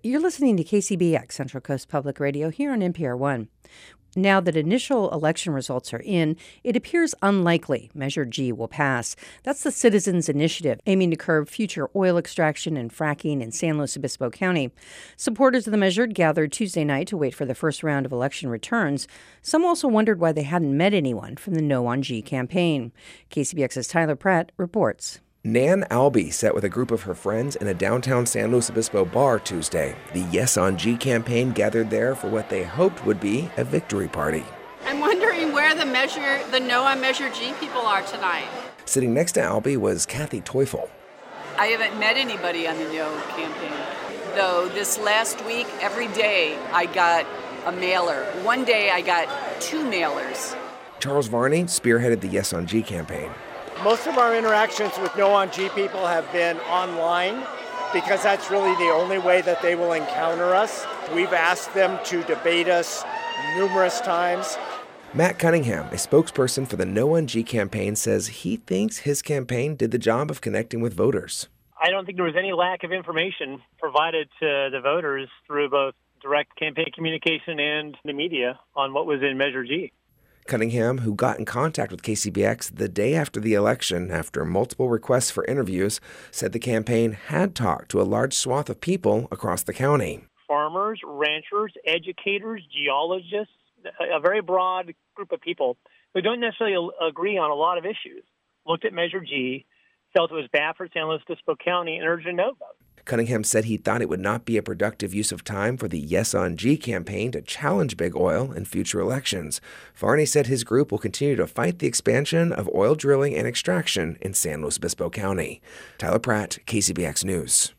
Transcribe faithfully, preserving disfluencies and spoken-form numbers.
You're listening to K C B X, Central Coast Public Radio, here on N P R one. Now that initial election results are in, it appears unlikely Measure G will pass. That's the Citizens Initiative, aiming to curb future oil extraction and fracking in San Luis Obispo County. Supporters of the measure gathered Tuesday night to wait for the first round of election returns. Some also wondered why they hadn't met anyone from the No on G campaign. K C B X's Tyler Pratt reports. Nan Albee sat with a group of her friends in a downtown San Luis Obispo bar Tuesday. The Yes on G campaign gathered there for what they hoped would be a victory party. I'm wondering where the measure, the No on Measure G people are tonight. Sitting next to Albee was Kathy Teufel. I haven't met anybody on the No campaign. Though this last week, every day I got a mailer. One day I got two mailers. Charles Varney spearheaded the Yes on G campaign. Most of our interactions with No on G people have been online because that's really the only way that they will encounter us. We've asked them to debate us numerous times. Matt Cunningham, a spokesperson for the No on G campaign, says he thinks his campaign did the job of connecting with voters. I don't think there was any lack of information provided to the voters through both direct campaign communication and the media on what was in Measure G. Cunningham, who got in contact with K C B X the day after the election after multiple requests for interviews, said the campaign had talked to a large swath of people across the county. Farmers, ranchers, educators, geologists, a very broad group of people who don't necessarily agree on a lot of issues, looked at Measure G, felt it was bad for San Luis Obispo County, and urged a no vote. Cunningham said he thought it would not be a productive use of time for the Yes on G campaign to challenge big oil in future elections. Varney said his group will continue to fight the expansion of oil drilling and extraction in San Luis Obispo County. Tyler Pratt, K C B X News.